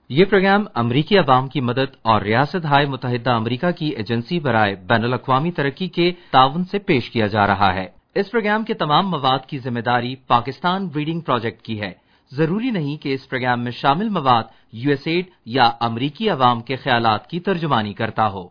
یہ پروگرام امریکی عوام کی مدد اور ریاست ہائے متحدہ امریکہ کی ایجنسی برائے بین الاقوامی ترقی کے تعاون سے پیش کیا جا رہا ہے۔ اس پروگرام کے تمام مواد کی ذمہ داری پاکستان ریڈنگ پروجیکٹ کی ہے۔ ضروری نہیں کہ اس پروگرام میں شامل مواد یو ایس ایڈ یا امریکی عوام کے خیالات کی ترجمانی کرتا ہو۔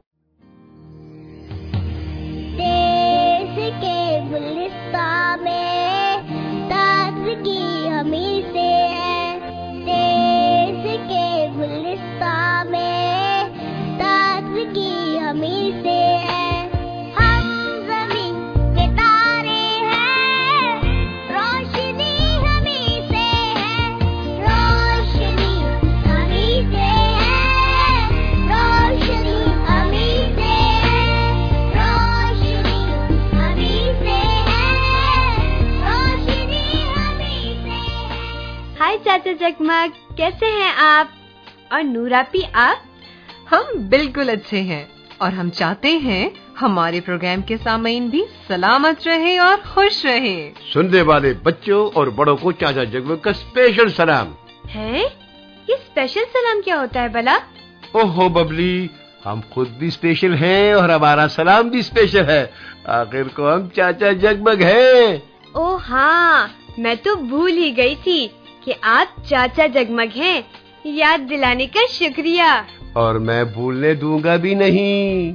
دیس کے گلستان میں تازگی ہمیں سے ہے، دیس کے گلستان میں تازگی ہمیں سے ہے۔ ہم زمین کے تارے ہیں، روشنی ہمیں سے ہے، روشنی ہمیں سے ہے، روشنی ہمیں سے ہے، روشنی ہمیں سے ہے، روشنی ہمیں سے ہے۔ ہائے چاچا جگمگ، کیسے ہیں آپ؟ اور نوراپی آپ؟ ہم بالکل اچھے ہیں اور ہم چاہتے ہیں ہمارے پروگرام کے سامعین بھی سلامت رہے اور خوش رہے۔ سننے والے بچوں اور بڑوں کو چاچا جگمگ کا اسپیشل سلام۔ ہے یہ اسپیشل سلام کیا ہوتا ہے بلا؟ اوہو ببلی، ہم خود بھی اسپیشل ہیں اور ہمارا سلام بھی اسپیشل ہے، آخر کو ہم چاچا جگمگ ہیں۔ او ہاں، میں تو بھول ہی گئی تھی کہ آپ چاچا جگمگ ہیں، یاد دلانے کا شکریہ۔ اور میں بھولنے دوں گا بھی نہیں۔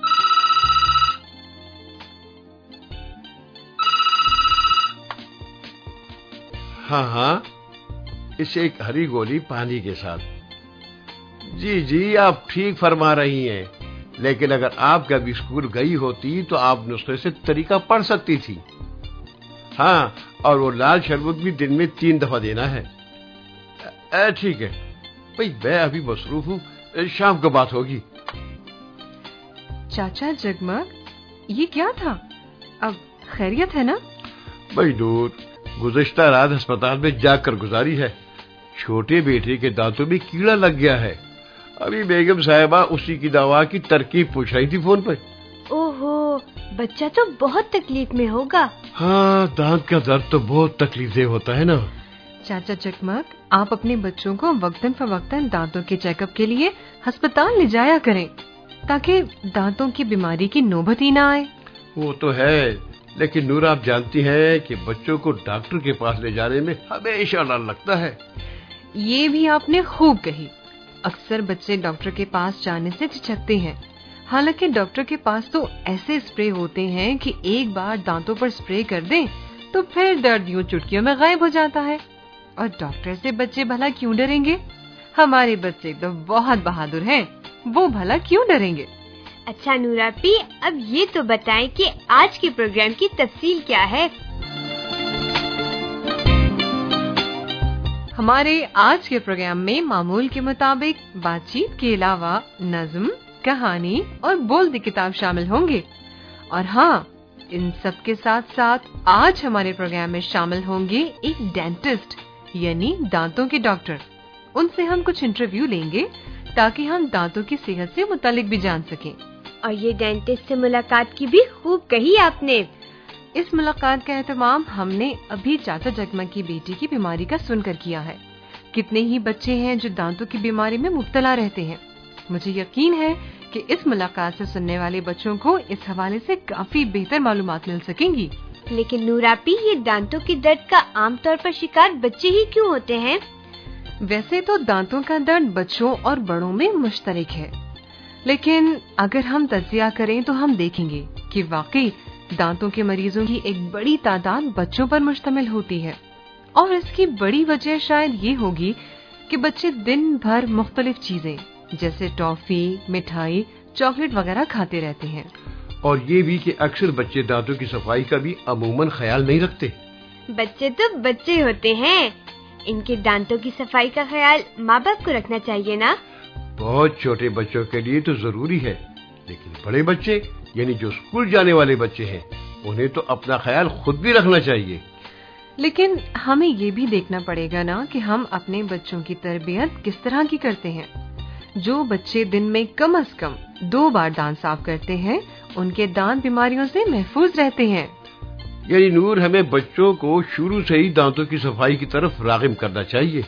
ہاں، اسے ایک ہری گولی پانی کے ساتھ۔ جی آپ ٹھیک فرما رہی ہیں، لیکن اگر آپ کبھی اسکول گئی ہوتی تو آپ نسخے سے طریقہ پڑھ سکتی تھی۔ ہاں، اور وہ لال شربت بھی دن میں 3 دفعہ دینا ہے۔ ٹھیک ہے بھئی، میں ابھی مصروف ہوں، شام کو بات ہوگی۔ چاچا جگمگ، یہ کیا تھا؟ اب خیریت ہے نا؟ بھئی نور، گزشتہ رات ہسپتال میں جاگ کر گزاری ہے۔ چھوٹے بیٹے کے دانتوں میں کیڑا لگ گیا ہے۔ ابھی بیگم صاحبہ اسی کی دوا کی ترکیب پوچھ رہی تھی فون پر۔ اوہو، بچہ تو بہت تکلیف میں ہوگا۔ ہاں، دانت کا درد تو بہت تکلیف دہ ہوتا ہے نا۔ چاچا جگمگ، آپ اپنے بچوں کو وقتاً فوقتاً دانتوں کے چیک اپ کے لیے ہسپتال لے جایا کریں تاکہ دانتوں کی بیماری کی نوبت ہی نہ آئے۔ وہ تو ہے، لیکن نور آپ جانتی ہیں کہ بچوں کو ڈاکٹر کے پاس لے جانے میں ہمیشہ ڈر لگتا ہے۔ یہ بھی آپ نے خوب کہی، اکثر بچے ڈاکٹر کے پاس جانے سے جھجکتے ہیں، حالانکہ ڈاکٹر کے پاس تو ایسے اسپرے ہوتے ہیں کہ ایک بار دانتوں پر اسپرے کر دیں تو پھر درد یوں چٹکیوں میں غائب ہو جاتا ہے۔ اور ڈاکٹر سے بچے بھلا کیوں ڈریں گے؟ ہمارے بچے تو بہت بہادر ہیں، وہ بھلا کیوں ڈریں گے؟ اچھا نوراپی، اب یہ تو بتائیں کہ آج کے پروگرام کی تفصیل کیا ہے؟ ہمارے آج کے پروگرام میں معمول کے مطابق بات چیت کے علاوہ نظم، کہانی اور بولتی کتاب شامل ہوں گے۔ اور ہاں، ان سب کے ساتھ ساتھ آج ہمارے پروگرام میں شامل ہوں گے ایک ڈینٹسٹ یعنی دانتوں کے ڈاکٹر۔ ان سے ہم کچھ انٹرویو لیں گے تاکہ ہم دانتوں کی صحت سے متعلق بھی جان سکیں۔ اور یہ ڈینٹسٹ سے ملاقات کی بھی خوب کہی آپ نے۔ اس ملاقات کا اہتمام ہم نے ابھی چاچا جگمگ کی بیٹی کی بیماری کا سن کر کیا ہے۔ کتنے ہی بچے ہیں جو دانتوں کی بیماری میں مبتلا رہتے ہیں۔ مجھے یقین ہے کہ اس ملاقات سے سننے والے بچوں کو اس حوالے سے کافی بہتر معلومات مل سکیں گی۔ لیکن نوراپی، یہ دانتوں کے درد کا عام طور پر شکار بچے ہی کیوں ہوتے ہیں؟ ویسے تو دانتوں کا درد بچوں اور بڑوں میں مشترک ہے، لیکن اگر ہم تجزیہ کریں تو ہم دیکھیں گے کہ واقعی دانتوں کے مریضوں کی ایک بڑی تعداد بچوں پر مشتمل ہوتی ہے۔ اور اس کی بڑی وجہ شاید یہ ہوگی کہ بچے دن بھر مختلف چیزیں جیسے ٹافی، مٹھائی، چاکلیٹ وغیرہ کھاتے رہتے ہیں۔ اور یہ بھی کہ اکثر بچے دانتوں کی صفائی کا بھی عموماً خیال نہیں رکھتے۔ بچے تو بچے ہوتے ہیں، ان کے دانتوں کی صفائی کا خیال ماں باپ کو رکھنا چاہیے نا۔ بہت چھوٹے بچوں کے لیے تو ضروری ہے، لیکن بڑے بچے یعنی جو اسکول جانے والے بچے ہیں انہیں تو اپنا خیال خود بھی رکھنا چاہیے۔ لیکن ہمیں یہ بھی دیکھنا پڑے گا نا کہ ہم اپنے بچوں کی تربیت کس طرح کی کرتے ہیں۔ جو بچے دن میں کم از کم 2 بار دانت صاف کرتے ہیں ان کے دانت بیماریوں سے محفوظ رہتے ہیں۔ یعنی نور، ہمیں بچوں کو شروع سے ہی دانتوں کی صفائی کی طرف راغب کرنا چاہیے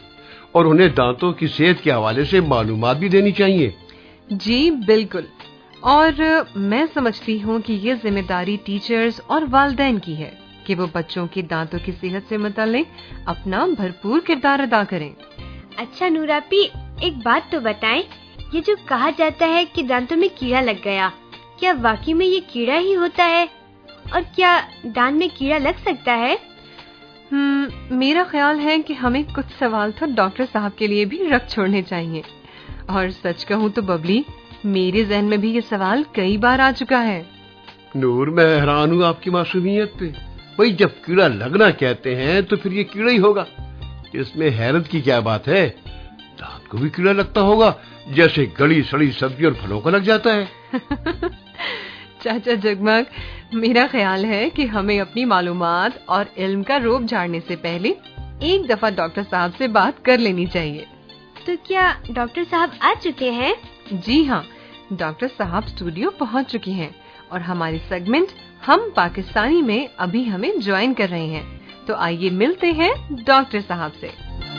اور انہیں دانتوں کی صحت کے حوالے سے معلومات بھی دینی چاہیے. جی بالکل. اور میں سمجھتی ہوں کہ یہ ذمہ داری ٹیچرز اور والدین کی ہے کہ وہ بچوں کی دانتوں کی صحت سے متعلق اپنا بھرپور کردار ادا کریں. اچھا نور آپی، ایک بات تو بتائیں، یہ جو کہا جاتا ہے کہ دانتوں میں کیڑا لگ گیا، کیا واقعی میں یہ کیڑا ہی ہوتا ہے؟ اور کیا دانت میں کیڑا لگ سکتا ہے؟ میرا خیال ہے کہ ہمیں کچھ سوال تو ڈاکٹر صاحب کے لیے بھی رکھ چھوڑنے چاہیے. اور سچ کہوں تو ببلی، میرے ذہن میں بھی یہ سوال کئی بار آ چکا ہے. نور، میں حیران ہوں آپ کی معصومیت پہ. بھئی جب کیڑا لگنا کہتے ہیں تو پھر یہ کیڑا ہی ہوگا. اس میں حیرت کی کیا بات ہے؟ دانت کو بھی کیڑا لگتا ہوگا جیسے گلی سڑی سبزی اور پھلوں کو لگ جاتا ہے. چاچا جگمگ، میرا خیال ہے کہ ہمیں اپنی معلومات اور علم کا روب جھاڑنے سے پہلے ایک دفعہ ڈاکٹر صاحب سے بات کر لینی چاہیے. تو کیا ڈاکٹر صاحب آ چکے ہیں؟ جی ہاں، ڈاکٹر صاحب اسٹوڈیو پہنچ چکی ہیں اور ہماری سیگمنٹ ہم پاکستانی میں ابھی ہمیں جوائن کر رہے ہیں. تو آئیے ملتے ہیں ڈاکٹر صاحب سے.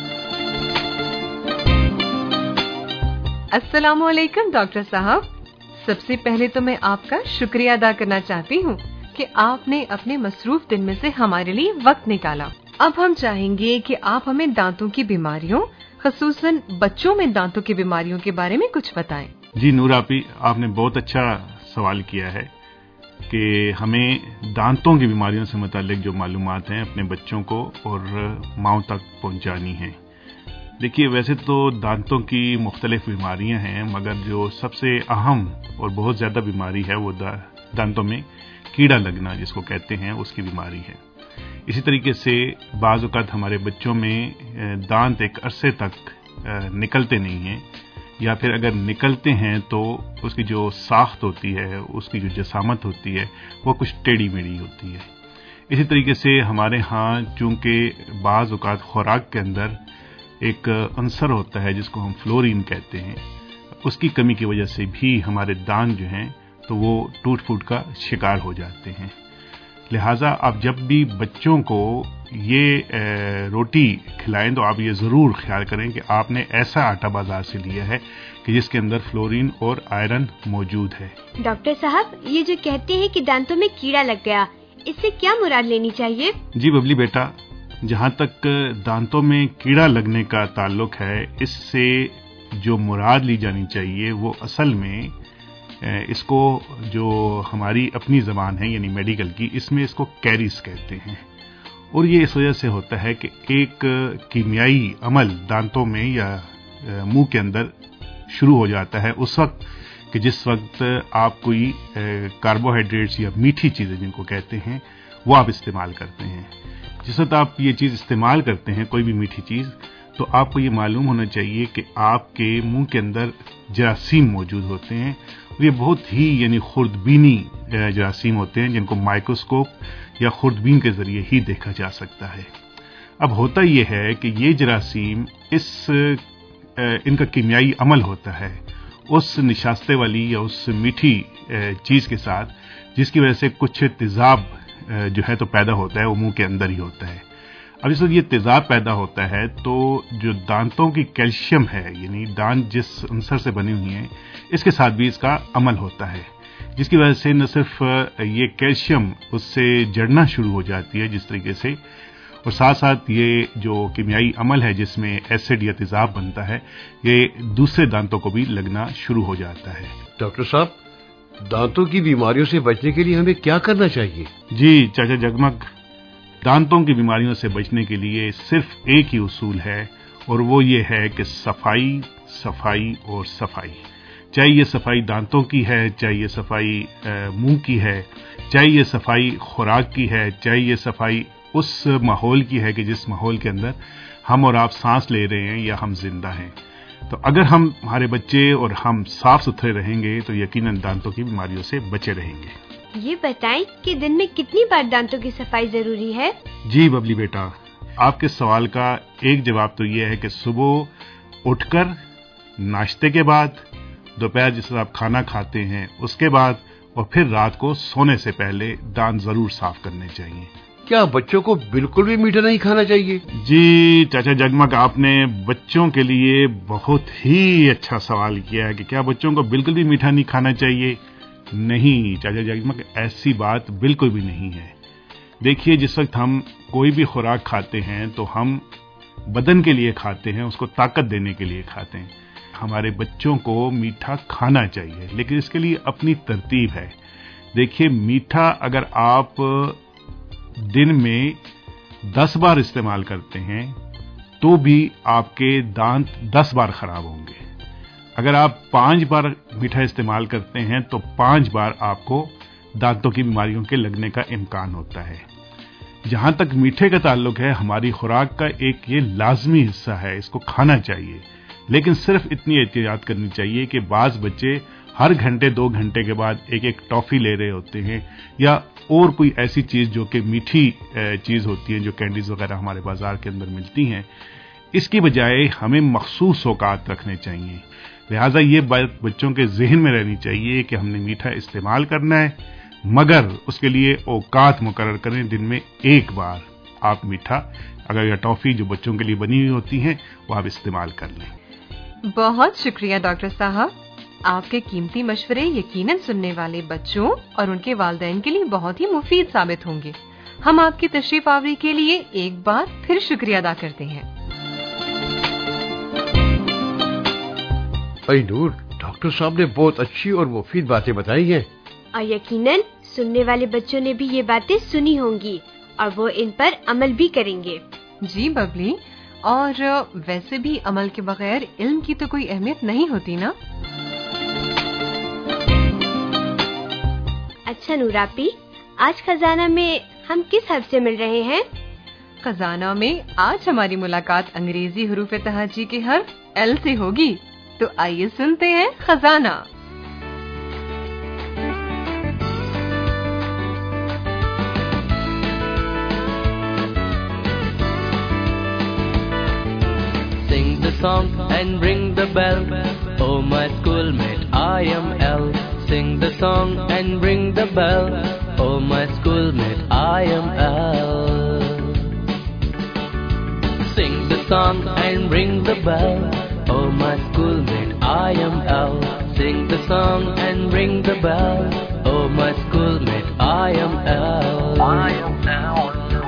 السلام علیکم ڈاکٹر صاحب. سب سے پہلے تو میں آپ کا شکریہ ادا کرنا چاہتی ہوں کہ آپ نے اپنے مصروف دن میں سے ہمارے لیے وقت نکالا. اب ہم چاہیں گے کہ آپ ہمیں دانتوں کی بیماریوں، خصوصاً بچوں میں دانتوں کی بیماریوں کے بارے میں کچھ بتائیں. جی نور آپی، آپ نے بہت اچھا سوال کیا ہے کہ ہمیں دانتوں کی بیماریوں سے متعلق جو معلومات ہیں اپنے بچوں کو اور ماؤں تک پہنچانی ہیں. دیکھیے، ویسے تو دانتوں کی مختلف بیماریاں ہیں، مگر جو سب سے اہم اور بہت زیادہ بیماری ہے وہ دانتوں میں کیڑا لگنا جس کو کہتے ہیں، اس کی بیماری ہے. اسی طریقے سے بعض اوقات ہمارے بچوں میں دانت ایک عرصے تک نکلتے نہیں ہیں، یا پھر اگر نکلتے ہیں تو اس کی جو ساخت ہوتی ہے، اس کی جو جسامت ہوتی ہے، وہ کچھ ٹیڑھی میڑھی ہوتی ہے. اسی طریقے سے ہمارے ہاں چونکہ بعض اوقات خوراک کے اندر ایک عنصر ہوتا ہے جس کو ہم فلورین کہتے ہیں، اس کی کمی کی وجہ سے بھی ہمارے دانت جو ہیں تو وہ ٹوٹ پھوٹ کا شکار ہو جاتے ہیں. لہٰذا آپ جب بھی بچوں کو یہ روٹی کھلائیں تو آپ یہ ضرور خیال کریں کہ آپ نے ایسا آٹا بازار سے لیا ہے کہ جس کے اندر فلورین اور آئرن موجود ہے. ڈاکٹر صاحب، یہ جو کہتے ہیں کہ دانتوں میں کیڑا لگ گیا، اس سے کیا مراد لینی چاہیے؟ جی ببلی بیٹا، جہاں تک دانتوں میں کیڑا لگنے کا تعلق ہے، اس سے جو مراد لی جانی چاہیے وہ اصل میں اس کو جو ہماری اپنی زبان ہے یعنی میڈیکل کی، اس میں اس کو کیریز کہتے ہیں. اور یہ اس وجہ سے ہوتا ہے کہ ایک کیمیائی عمل دانتوں میں یا منہ کے اندر شروع ہو جاتا ہے اس وقت کہ جس وقت آپ کوئی کاربوہائیڈریٹس یا میٹھی چیزیں جن کو کہتے ہیں وہ آپ استعمال کرتے ہیں. جس وقت آپ یہ چیز استعمال کرتے ہیں، کوئی بھی میٹھی چیز، تو آپ کو یہ معلوم ہونا چاہیے کہ آپ کے منہ کے اندر جراثیم موجود ہوتے ہیں. یہ بہت ہی یعنی خوردبینی جراثیم ہوتے ہیں جن کو مائکروسکوپ یا خوردبین کے ذریعے ہی دیکھا جا سکتا ہے. اب ہوتا یہ ہے کہ یہ جراثیم ان کا کیمیائی عمل ہوتا ہے اس نشاستے والی یا اس میٹھی چیز کے ساتھ، جس کی وجہ سے کچھ تیزاب جو ہے تو پیدا ہوتا ہے، وہ منہ کے اندر ہی ہوتا ہے. اب اس وقت یہ تیزاب پیدا ہوتا ہے تو جو دانتوں کی کیلشیم ہے، یعنی دانت جس عنصر سے بنی ہوئی ہیں، اس کے ساتھ بھی اس کا عمل ہوتا ہے، جس کی وجہ سے نہ صرف یہ کیلشیم اس سے جڑنا شروع ہو جاتی ہے جس طریقے سے، اور ساتھ ساتھ یہ جو کیمیائی عمل ہے جس میں ایسڈ یا تیزاب بنتا ہے، یہ دوسرے دانتوں کو بھی لگنا شروع ہو جاتا ہے. ڈاکٹر صاحب، دانتوں کی بیماریوں سے بچنے کے لیے ہمیں کیا کرنا چاہیے؟ جی چاچا جگمگ، دانتوں کی بیماریوں سے بچنے کے لیے صرف ایک ہی اصول ہے، اور وہ یہ ہے کہ صفائی، صفائی اور صفائی. چاہے یہ صفائی دانتوں کی ہے، چاہے یہ صفائی منہ کی ہے، چاہے یہ صفائی خوراک کی ہے، چاہے یہ صفائی اس ماحول کی ہے کہ جس ماحول کے اندر ہم اور آپ سانس لے رہے ہیں یا ہم زندہ ہیں. تو اگر ہمارے بچے اور ہم صاف ستھرے رہیں گے تو یقیناً دانتوں کی بیماریوں سے بچے رہیں گے. یہ بتائیں کہ دن میں کتنی بار دانتوں کی صفائی ضروری ہے؟ جی ببلی بیٹا، آپ کے سوال کا ایک جواب تو یہ ہے کہ صبح اٹھ کر ناشتے کے بعد، دوپہر جس وقت آپ کھانا کھاتے ہیں اس کے بعد، اور پھر رات کو سونے سے پہلے دانت ضرور صاف کرنے چاہیے. کیا بچوں کو بالکل بھی میٹھا نہیں کھانا چاہیے؟ جی چاچا جگمگ، آپ نے بچوں کے لیے بہت ہی اچھا سوال کیا ہے کہ کیا بچوں کو بالکل بھی میٹھا نہیں کھانا چاہیے. نہیں چاچا جگمگ، ایسی بات بالکل بھی نہیں ہے. دیکھیے، جس وقت ہم کوئی بھی خوراک کھاتے ہیں تو ہم بدن کے لیے کھاتے ہیں، اس کو طاقت دینے کے لیے کھاتے ہیں. ہمارے بچوں کو میٹھا کھانا چاہیے، لیکن اس کے لیے اپنی ترتیب ہے. دیکھیے، میٹھا اگر آپ دن میں 10 بار استعمال کرتے ہیں تو بھی آپ کے دانت 10 بار خراب ہوں گے. اگر آپ 5 بار میٹھا استعمال کرتے ہیں تو 5 بار آپ کو دانتوں کی بیماریوں کے لگنے کا امکان ہوتا ہے. جہاں تک میٹھے کا تعلق ہے، ہماری خوراک کا ایک یہ لازمی حصہ ہے، اس کو کھانا چاہیے. لیکن صرف اتنی احتیاط کرنی چاہیے کہ بعض بچے ہر گھنٹے 2 گھنٹے کے بعد ایک ٹافی لے رہے ہوتے ہیں یا اور کوئی ایسی چیز جو کہ میٹھی چیز ہوتی ہے، جو کینڈیز وغیرہ ہمارے بازار کے اندر ملتی ہیں. اس کی بجائے ہمیں مخصوص اوقات رکھنے چاہیے. لہٰذا یہ بات بچوں کے ذہن میں رہنی چاہیے کہ ہم نے میٹھا استعمال کرنا ہے، مگر اس کے لیے اوقات مقرر کریں. دن میں 1 بار آپ میٹھا اگر یا ٹافی جو بچوں کے لیے بنی ہوئی ہوتی ہیں وہ آپ استعمال کر لیں. بہت شکریہ ڈاکٹر صاحب. آپ کے قیمتی مشورے یقیناً سننے والے بچوں اور ان کے والدین کے لیے بہت ہی مفید ثابت ہوں گے. ہم آپ کی تشریف آوری کے لیے ایک بار پھر شکریہ ادا کرتے ہیں. اے نور، ڈاکٹر صاحب نے بہت اچھی اور مفید باتیں بتائی ہیں. اور یقیناً سننے والے بچوں نے بھی یہ باتیں سنی ہوں گی اور وہ ان پر عمل بھی کریں گے. جی ببلی، اور ویسے بھی عمل کے بغیر علم کی تو کوئی اہمیت نہیں ہوتی نا. اچھا نوراپی، آج خزانہ میں ہم کس حرف سے مل رہے ہیں؟ خزانہ میں آج ہماری ملاقات انگریزی حروف تہجی کے حرف ایل سے ہوگی. تو آئیے سنتے ہیں خزانہ. Sing the song and ring the bell. Oh my schoolmate, I am L. Sing the song and ring the bell. Oh my schoolmate, I am L. Sing the song and ring the bell. Oh my schoolmate, I am L. Sing the song and ring the bell. Oh my schoolmate, I am L. I am L.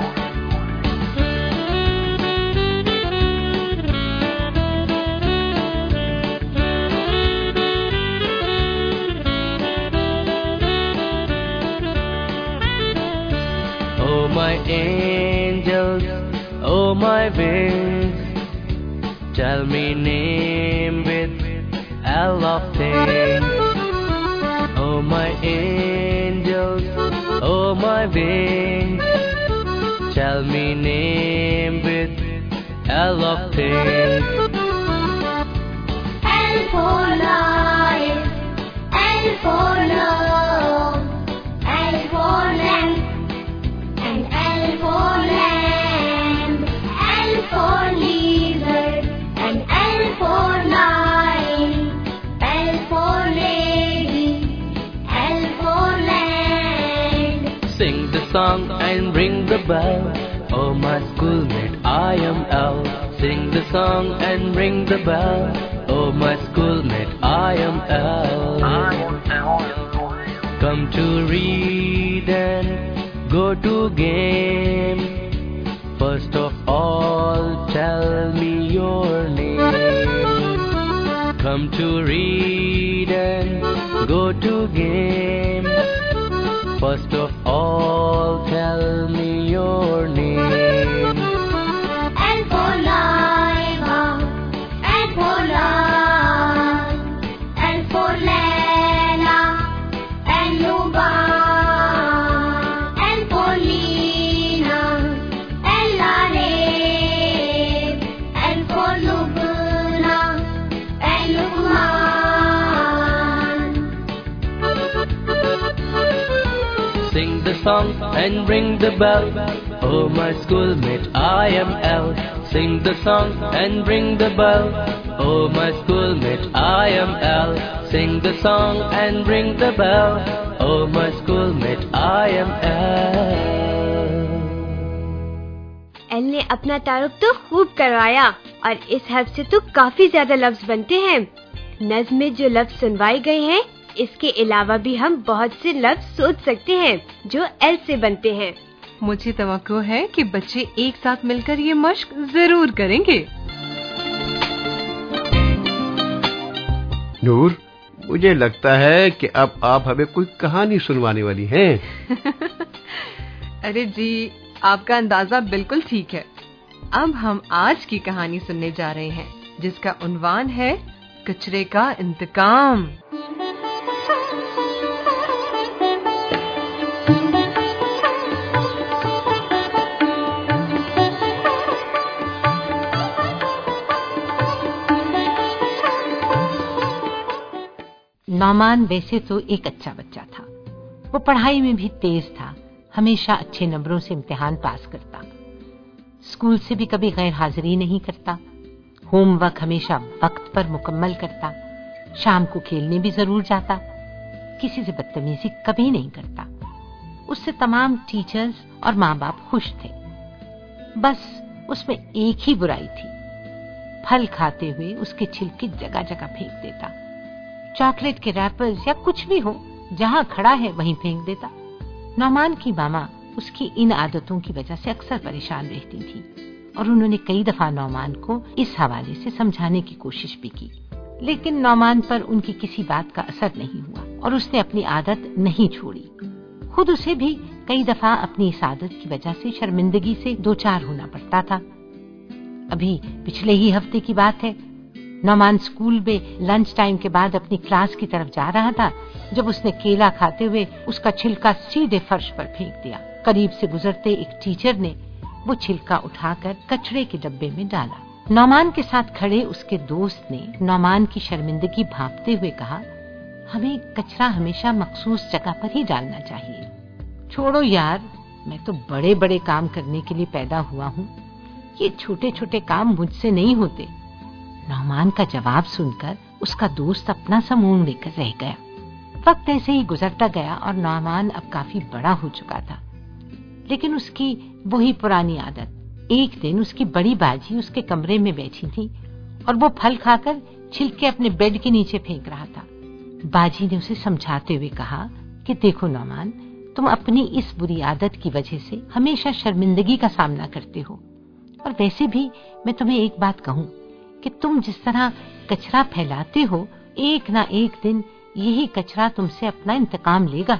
Oh my angels, oh my wings, tell me name with L of things. Oh my angels, oh my wings, tell me name with L of things. L for life, L for love, L for length, and L for lamb, L for lizard, and L for lion, L for lady, L for land. Sing the song and ring the bell. Oh my schoolmate, I am L. Sing the song and ring the bell. Oh my schoolmate, I am L. I am L. Come to read and go to game. First of all, tell me your name. Come to read and go to game. First of all, tell me your name. L for lion, L for lion, L for Lena, L Luba, L for Lina, L Arif, L for Lubna, L Lukman. Sing the song and ring the bell. Oh my schoolmate, I am L. Sing the song and ring the bell. Oh my schoolmate, I am L. Sing the song and ring the bell. Oh my schoolmate, I am L. L ने अपना तारुफ तो खूब करवाया और इस हर्फ से तो काफी ज्यादा लफ्ज बनते हैं। नज़्म में जो लफ्ज सुनवाए गए हैं, इसके अलावा भी हम बहुत से लफ्ज सोच सकते हैं जो एल से बनते हैं। मुझे तवक्को है कि बच्चे एक साथ मिलकर ये मश्क जरूर करेंगे। नूर, मुझे लगता है कि अब आप हमें कोई कहानी सुनवाने वाली हैं। अरे जी, आपका अंदाजा बिल्कुल ठीक है। अब हम आज की कहानी सुनने जा रहे हैं, जिसका उन्वान है कचरे का इंतकाम। नौमान वैसे तो एक अच्छा बच्चा था। वो पढ़ाई में भी तेज था, हमेशा अच्छे नंबरों से इम्तिहान पास करता, स्कूल से भी कभी गैर हाजिरी नहीं करता, होमवर्क हमेशा वक्त पर मुकम्मल करता, शाम को खेलने भी जरूर जाता, किसी से बदतमीजी कभी नहीं करता। उससे तमाम टीचर्स और माँ बाप खुश थे। बस उसमें एक ही बुराई थी, फल खाते हुए उसके छिलके जगह जगह फेंक देता। चॉकलेट के रैपर्स या कुछ भी हो, जहाँ खड़ा है वहीं फेंक देता। नौमान की मामा उसकी इन आदतों की वजह से अक्सर परेशान रहती थी और उन्होंने कई दफा नौमान को इस हवाले से समझाने की कोशिश भी की, लेकिन नौमान पर उनकी किसी बात का असर नहीं हुआ और उसने अपनी आदत नहीं छोड़ी। खुद उसे भी कई दफा अपनी इस आदत की वजह से शर्मिंदगी से दो चार होना पड़ता था। अभी पिछले ही हफ्ते की बात है, नौमान स्कूल में लंच टाइम के बाद अपनी क्लास की तरफ जा रहा था जब उसने केला खाते हुए उसका छिलका सीधे फर्श पर फेंक दिया। करीब से गुजरते एक टीचर ने वो छिलका उठाकर कचरे के डब्बे में डाला। नौमान के साथ खड़े उसके दोस्त ने नौमान की शर्मिंदगी भांपते हुए कहा, हमें कचरा हमेशा मखसूस जगह पर ही डालना चाहिए। छोड़ो यार, मैं तो बड़े बड़े काम करने के लिए पैदा हुआ हूँ, ये छोटे छोटे काम मुझसे नहीं होते। नौमान का जवाब सुनकर उसका दोस्त अपना सा मुंह लेकर रह गया। वक्त ऐसे ही गुजरता गया और नौमान अब काफी बड़ा हो चुका था, लेकिन उसकी वही पुरानी आदत। एक दिन उसकी बड़ी बाजी उसके कमरे में बैठी थी और वो फल खाकर छिलके अपने बेड के नीचे फेंक रहा था। बाजी ने उसे समझाते हुए कहा कि देखो नौमान, तुम अपनी इस बुरी आदत की वजह से हमेशा शर्मिंदगी का सामना करते हो, और वैसे भी मैं तुम्हें एक बात कहूँ कि तुम जिस तरह कचरा फैलाते हो, एक ना एक दिन यही कचरा तुमसे अपना इंतकाम लेगा।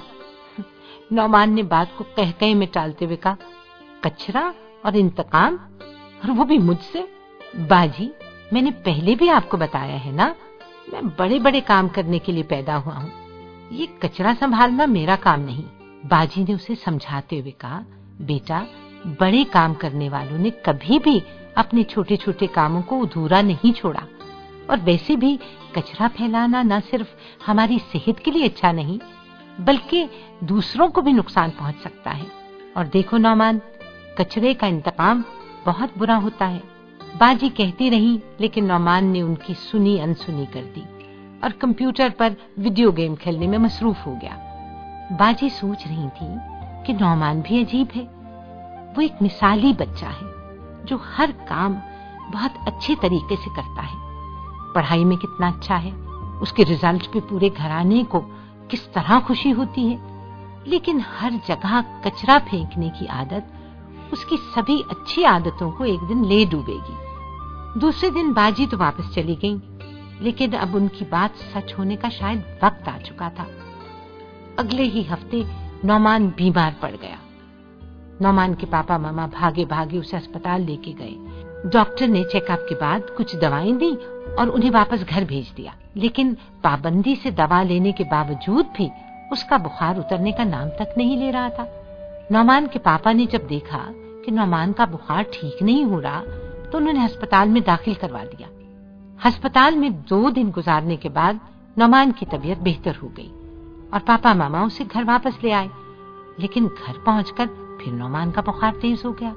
नौमान ने बात को कहकहे में टालते हुए कहा, कचरा और इंतकाम, और वो भी मुझसे? बाजी, मैंने पहले भी आपको बताया है ना, मैं बड़े बड़े काम करने के लिए पैदा हुआ हूँ, ये कचरा संभालना मेरा काम नहीं। बाजी ने उसे समझाते हुए कहा, बेटा, बड़े काम करने वालों ने कभी भी अपने छोटे छोटे कामों को अधूरा नहीं छोड़ा, और वैसे भी कचरा फैलाना न सिर्फ हमारी सेहत के लिए अच्छा नहीं, बल्कि दूसरों को भी नुकसान पहुंच सकता है। और देखो नौमान, कचरे का इंतकाम बहुत बुरा होता है। बाजी कहती रही, लेकिन नौमान ने उनकी सुनी अनसुनी कर दी और कंप्यूटर पर वीडियो गेम खेलने में मसरूफ हो गया। बाजी सोच रही थी कि नौमान भी अजीब है। वो एक मिसाली बच्चा है जो हर काम बहुत अच्छे तरीके से करता है, पढ़ाई में कितना अच्छा है, उसके रिजल्ट पे पूरे घराने को किस तरह खुशी होती है, लेकिन हर जगह कचरा फेंकने की आदत उसकी सभी अच्छी आदतों को एक दिन ले डूबेगी। दूसरे दिन बाजी तो वापस चली गई, लेकिन अब उनकी बात सच होने का शायद वक्त आ चुका था। अगले ही हफ्ते नौमान बीमार पड़ गया। नौमान के पापा मामा भागे भागे उसे अस्पताल लेके गए। डॉक्टर ने चेकअप के बाद कुछ दवाएं दी और उन्हें वापस घर भेज दिया, लेकिन पाबंदी से दवा लेने के बावजूद भी उसका बुखार उतरने का नाम तक नहीं ले रहा था। नौमान के पापा ने जब देखा कि नौमान का बुखार ठीक नहीं हो रहा, तो उन्होंने अस्पताल में दाखिल करवा दिया। अस्पताल में 2 दिन गुजारने के बाद नौमान की तबीयत बेहतर हो गई और पापा मामा उसे घर वापस ले आए, लेकिन घर पहुंचकर फिर नौमान का बुखार तेज हो गया।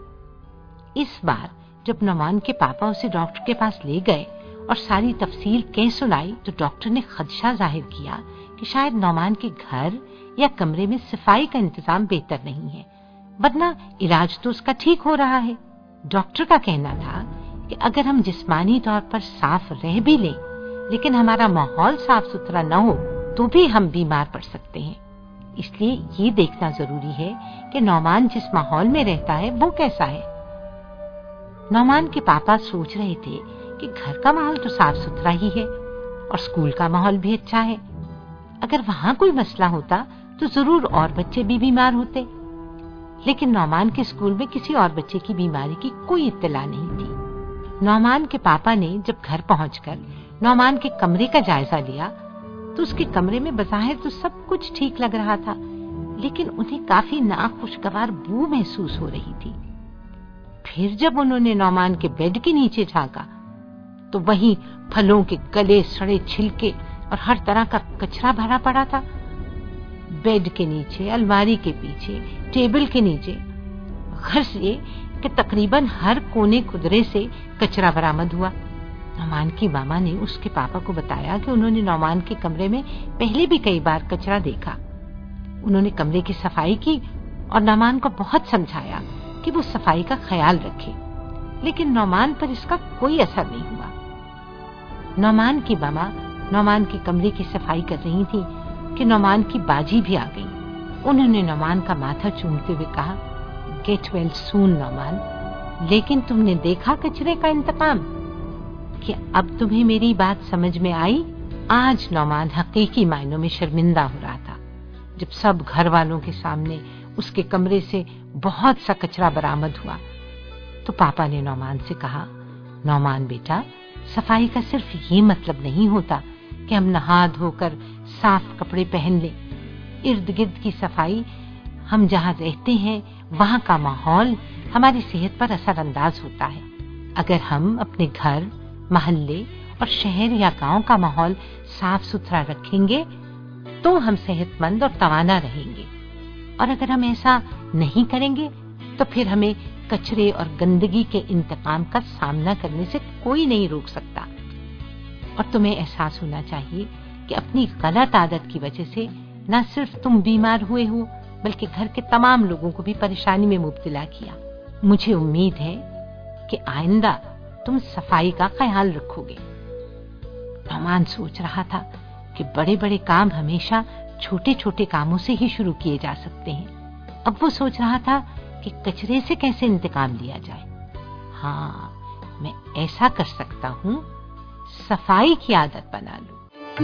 इस बार जब नौमान के पापा उसे डॉक्टर के पास ले गए और सारी तफसील कह सुनाई, तो डॉक्टर ने खदशा जाहिर किया कि शायद नौमान के घर या कमरे में सफाई का इंतजाम बेहतर नहीं है, वरना इलाज तो उसका ठीक हो रहा है। डॉक्टर का कहना था कि अगर हम जिस्मानी तौर पर साफ रह भी लें, लेकिन हमारा माहौल साफ सुथरा न हो तो भी हम बीमार पड़ सकते हैं। इसलिए ये देखना जरूरी है कि नौमान जिस माहौल में रहता है वो कैसा है। नौमान के पापा सोच रहे थे कि घर का माहौल तो साफ सुथरा ही है और स्कूल का माहौल भी अच्छा है। अगर वहां कोई मसला होता तो जरूर और बच्चे भी बीमार होते, लेकिन नौमान के स्कूल में किसी और बच्चे की बीमारी की कोई इत्तला नहीं थी। नौमान के पापा ने जब घर पहुंचकर नौमान के कमरे का जायजा लिया तो उसके कमरे में बज़ाहिर तो सब कुछ ठीक लग रहा था, लेकिन उन्हें काफी नाखुशगवार बू महसूस हो रही थी। फिर जब उन्होंने नौमान के बेड के नीचे झांका तो वहीं फलों के गले सड़े छिलके और हर तरह का कचरा भरा पड़ा था। बेड के नीचे, अलमारी के पीछे, टेबल के नीचे, गर्ज ये कि तकरीबन हर कोने खुदरे से कचरा बरामद हुआ। नौमान की मामा ने उसके पापा को बताया कि उन्होंने नौमान के कमरे में पहले भी कई बार कचरा देखा। उन्होंने कमरे की सफाई की और नौमान को बहुत समझाया कि वो सफाई का ख्याल रखे, लेकिन नौमान पर इसका कोई असर नहीं हुआ। नौमान की मामा नौमान के कमरे की सफाई कर रही थी कि नौमान की बाजी भी आ गई। उन्होंने नौमान का माथा चूमते हुए कहा, गेट वेल सून नौमान, लेकिन तुमने देखा कचरे का इंतकाम? क्या अब तुम्हें मेरी बात समझ में आई? आज नौमान हकीकी मायनों में शर्मिंदा हो रहा था जब सब घर वालों के सामने उसके कमरे से बहुत सा कचरा बरामद हुआ। तो पापा ने नौमान से कहा, नौमान बेटा, सफाई का सिर्फ ये मतलब नहीं होता कि हम नहा धोकर साफ कपड़े पहन लें। इर्द गिर्द की सफाई, हम जहाँ रहते हैं वहाँ का माहौल हमारी सेहत पर असर अंदाज होता है। अगर हम अपने घर, मोहल्ले और शहर या गांव का माहौल साफ सुथरा रखेंगे तो हम सेहतमंद और तवाना रहेंगे, और अगर हम ऐसा नहीं करेंगे तो फिर हमें कचरे और गंदगी के इंतकाम का सामना करने से कोई नहीं रोक सकता। और तुम्हें एहसास होना चाहिए कि अपनी गलत आदत की वजह से न सिर्फ तुम बीमार हुए हो बल्कि घर के तमाम लोगों को भी परेशानी में मुब्तला किया। मुझे उम्मीद है कि आइंदा तुम सफाई का ख्याल रखोगे। नौमान सोच रहा था कि बड़े बड़े काम हमेशा छोटे छोटे कामों से ही शुरू किए जा सकते हैं। अब वो सोच रहा था कि कचरे से कैसे इंतकाम लिया जाए। हाँ, मैं ऐसा कर सकता हूँ, सफाई की आदत बना लूं।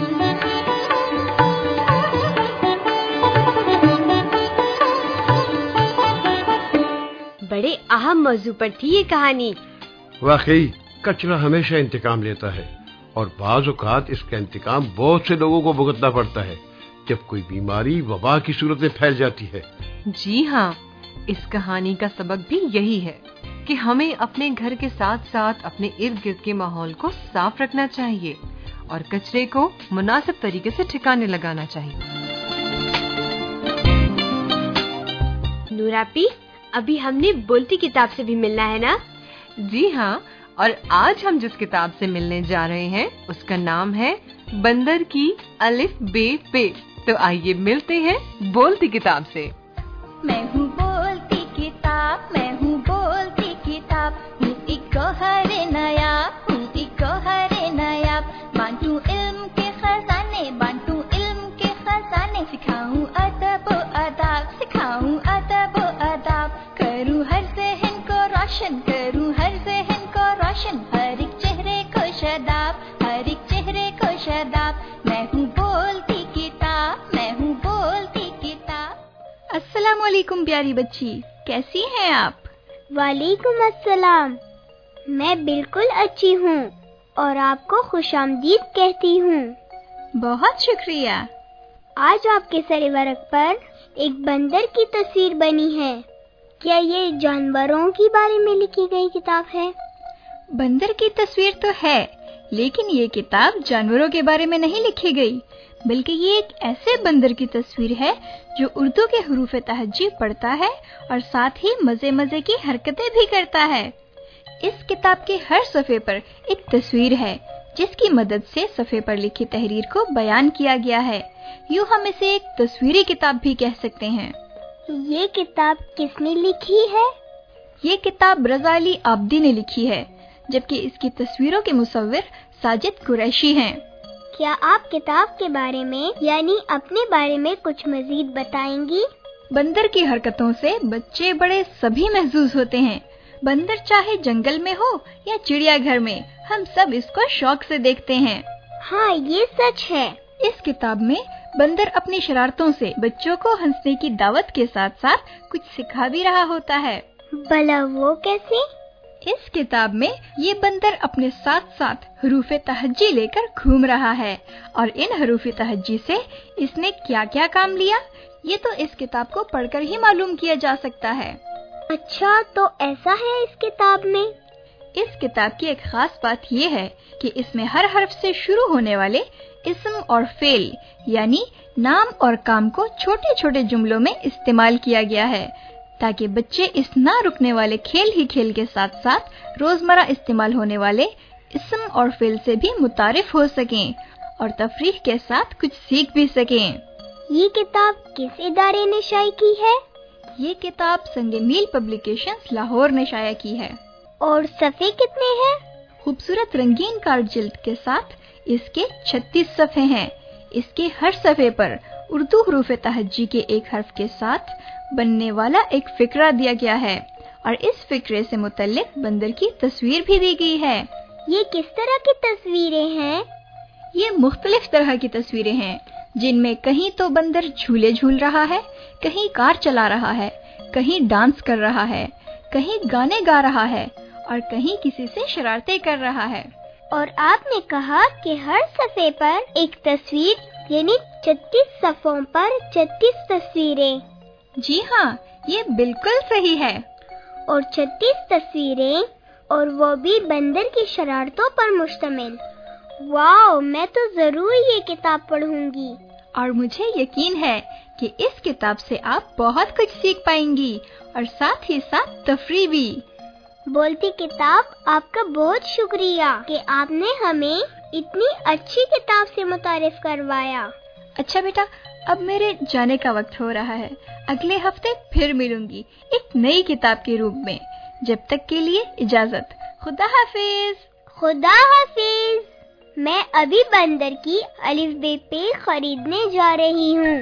बड़े अहम मौजू पर थी ये कहानी। वाकई कचरा हमेशा इंतकाम लेता है और बाज़ औक़ात इसका इंतकाम बहुत से लोगों को भुगतना पड़ता है जब कोई बीमारी, वबा की सूरत में फैल जाती है। जी हाँ, इस कहानी का सबक भी यही है कि हमें अपने घर के साथ साथ अपने इर्द गिर्द के माहौल को साफ रखना चाहिए और कचरे को मुनासिब तरीके से ठिकाने लगाना चाहिए। नूरापी, अभी हमने बोलती किताब से भी मिलना है ना? जी हाँ, और आज हम जिस किताब से मिलने जा रहे हैं उसका नाम है बंदर की अलिफ बे पे। तो आइए मिलते हैं बोलती किताब से। मैं हूँ बोलती किताब, मैं हूँ बोलती किताब, हूँ एक हरे नायाब, हूँ एक हरे नायाब। बांटूं इल्म के खजाने, बांटूं इल्म के खजाने, सिखाऊं अदब व अदाब, सिखाऊं अदब व अदाब। करूँ हर ज़हन को रोशन, करूँ हर ज़हन को रोशन, हर एक चेहरे को शादाब, हर एक चेहरे को शादाब। मैं हूँ बोलती किताब, मैं हूँ बोलती किताब। अस्सलाम वालेकुम प्यारी बच्ची, कैसी हैं आप? वालेकुम अस्सलाम, मैं बिल्कुल अच्छी हूँ और आपको खुशामदीद कहती हूँ। बहुत शुक्रिया। आज आपके सरे वरक पर एक बंदर की तस्वीर बनी है। क्या ये जानवरों के बारे में लिखी गई किताब है? बंदर की तस्वीर तो है, लेकिन ये किताब जानवरों के बारे में नहीं लिखी गई, बल्कि ये एक ऐसे बंदर की तस्वीर है जो उर्दू के हरूफ तहज्जी पढ़ता है और साथ ही मजे मजे की हरकतें भी करता है। इस किताब के हर सफ़े पर एक तस्वीर है जिसकी मदद से सफ़े पर लिखी तहरीर को बयान किया गया है। यूँ हम इसे एक तस्वीरी किताब भी कह सकते हैं। ये किताब किसने लिखी है? یہ کتاب رضا علی عابدی نے لکھی ہے، جبکہ اس کی تصویروں کے مصور ساجد قریشی ہیں۔ کیا آپ کتاب کے بارے میں یعنی اپنے بارے میں کچھ مزید بتائیں گی؟ بندر کی حرکتوں سے بچے بڑے سبھی محظوظ ہوتے ہیں۔ بندر چاہے جنگل میں ہو یا چڑیا گھر میں، ہم سب اس کو شوق سے دیکھتے ہیں۔ ہاں، یہ سچ ہے۔ اس کتاب میں بندر اپنی شرارتوں سے بچوں کو ہنسنے کی دعوت کے ساتھ ساتھ کچھ سکھا بھی رہا ہوتا ہے۔ بھلا وہ کیسے؟ اس کتاب میں یہ بندر اپنے ساتھ ساتھ حروف تہجی لے کر گھوم رہا ہے، اور ان حروف تہجی سے اس نے کیا کیا کام لیا، یہ تو اس کتاب کو پڑھ کر ہی معلوم کیا جا سکتا ہے۔ اچھا، تو ایسا ہے اس کتاب میں؟ اس کتاب کی ایک خاص بات یہ ہے کہ اس میں ہر حرف سے شروع ہونے والے اسم اور فعل یعنی نام اور کام کو چھوٹے چھوٹے جملوں میں استعمال کیا گیا ہے، تاکہ بچے اس نہ رکنے والے کھیل ہی کھیل کے ساتھ ساتھ روزمرہ استعمال ہونے والے اسم اور فعل سے بھی متعارف ہو سکیں اور تفریح کے ساتھ کچھ سیکھ بھی سکیں۔ یہ کتاب کس ادارے نے شائع کی ہے؟ یہ کتاب سنگ میل پبلیکیشنز لاہور نے شائع کی ہے۔ اور صفحے کتنے ہیں؟ خوبصورت رنگین کارڈ جلد کے ساتھ اس کے 36 صفحے ہیں۔ اس کے ہر صفحے پر اردو حروف تہجی کے ایک حرف کے ساتھ بننے والا ایک فقرہ دیا گیا ہے، اور اس فقرے سے متعلق بندر کی تصویر بھی دی گئی ہے۔ یہ کس طرح کی تصویریں ہیں؟ یہ مختلف طرح کی تصویریں ہیں، جن میں کہیں تو بندر جھولے جھول رہا ہے، کہیں کار چلا رہا ہے، کہیں ڈانس کر رہا ہے، کہیں گانے گا رہا ہے، اور کہیں کسی سے شرارتیں کر رہا ہے۔ اور آپ نے کہا کہ ہر صفحے پر ایک تصویر، یعنی 36 صفحوں پر 36 تصویریں۔ جی ہاں، یہ بالکل صحیح ہے۔ اور 36 تصویریں، اور وہ بھی بندر کی شرارتوں پر مشتمل۔ واو، میں تو ضرور یہ کتاب پڑھوں گی۔ اور مجھے یقین ہے کہ اس کتاب سے آپ بہت کچھ سیکھ پائیں گی، اور ساتھ ہی ساتھ تفریح بھی۔ بولتی کتاب، آپ کا بہت شکریہ کہ آپ نے ہمیں اتنی اچھی کتاب سے متعارف کروایا۔ اچھا بیٹا، اب میرے جانے کا وقت ہو رہا ہے۔ اگلے ہفتے پھر ملوں گی ایک نئی کتاب کے روپ میں۔ جب تک کے لیے اجازت۔ خدا حافظ۔ خدا حافظ۔ میں ابھی بندر کی الف بے پے خریدنے جا رہی ہوں۔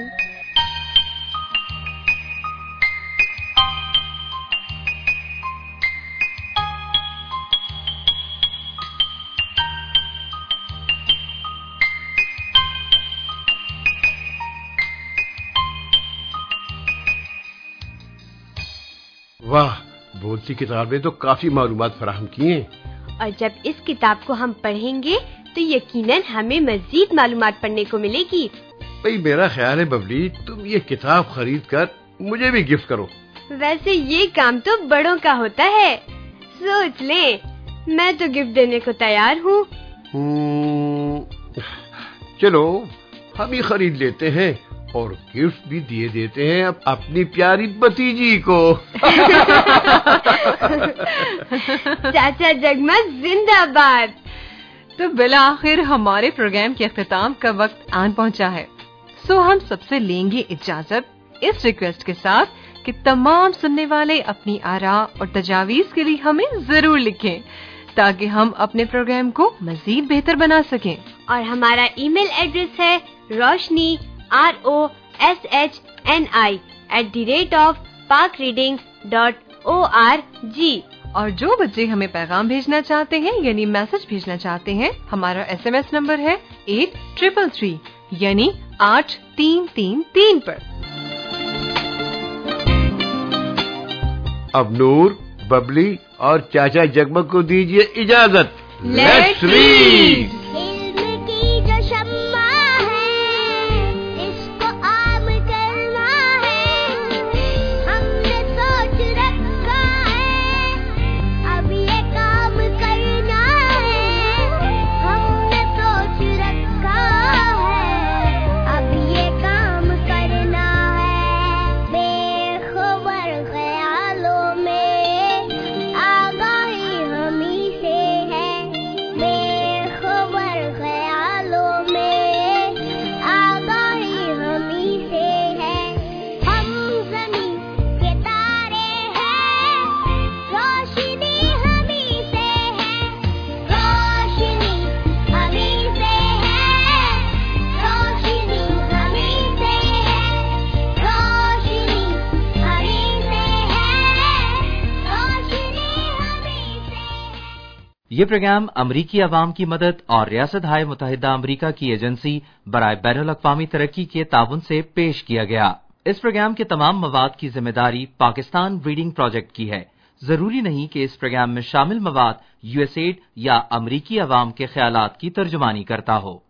واہ، بولتی کتاب نے تو کافی معلومات فراہم کی ہیں۔ اور جب اس کتاب کو ہم پڑھیں گے تو یقیناً ہمیں مزید معلومات پڑھنے کو ملے گی۔ بھئی میرا خیال ہے ببلی، تم یہ کتاب خرید کر مجھے بھی گفٹ کرو۔ ویسے یہ کام تو بڑوں کا ہوتا ہے، سوچ لیں، میں تو گفٹ دینے کو تیار ہوں۔ چلو ہم ہی خرید لیتے ہیں اور گفٹ بھی دیے دیتے ہیں اپنی پیاری بھتیجی کو۔ چاچا جگمگ زندہ باد۔ تو بالآخر ہمارے پروگرام کے اختتام کا وقت آن پہنچا ہے، سو ہم سب سے لیں گے اجازت اس ریکویسٹ کے ساتھ کہ تمام سننے والے اپنی آراء اور تجاویز کے لیے ہمیں ضرور لکھیں تاکہ ہم اپنے پروگرام کو مزید بہتر بنا سکیں۔ اور ہمارا ای میل ایڈریس ہے روشنی roshni@parkreading.org۔ اور جو بچے ہمیں پیغام بھیجنا چاہتے ہیں یعنی میسج بھیجنا چاہتے ہیں، ہمارا SMS نمبر ہے 8333 یعنی 8333 پر۔ اب نور، ببلی اور چاچا جگمگ کو دیجیے اجازت۔ Let's read۔ علم کی جو شمع ہے اس کو عام کرنا ہے، ہم نے سوچ رکھا ہے اب یہ کام کرنا ہے، ہم نے سوچ رکھا ہے اب یہ کام کرنا ہے، بے خبر خیالوں میں آگاہی ہمیں سے ہے، بے خبر یہ پروگرام امریکی عوام کی مدد اور ریاست ہائے متحدہ امریکہ کی ایجنسی برائے بین الاقوامی ترقی کے تعاون سے پیش کیا گیا۔ اس پروگرام کے تمام مواد کی ذمہ داری پاکستان ریڈنگ پروجیکٹ کی ہے۔ ضروری نہیں کہ اس پروگرام میں شامل مواد USAID یا امریکی عوام کے خیالات کی ترجمانی کرتا ہو۔